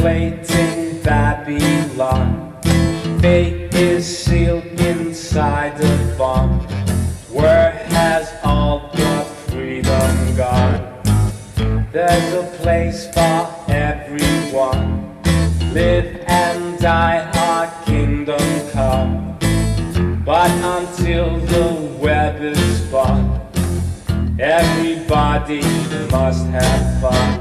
contemplating Babylon. Fate is sealed inside a bomb. Where has all the freedom gone? There's a place for everyone. Live and die, our kingdom come. But until the web is spun, everybody must have fun.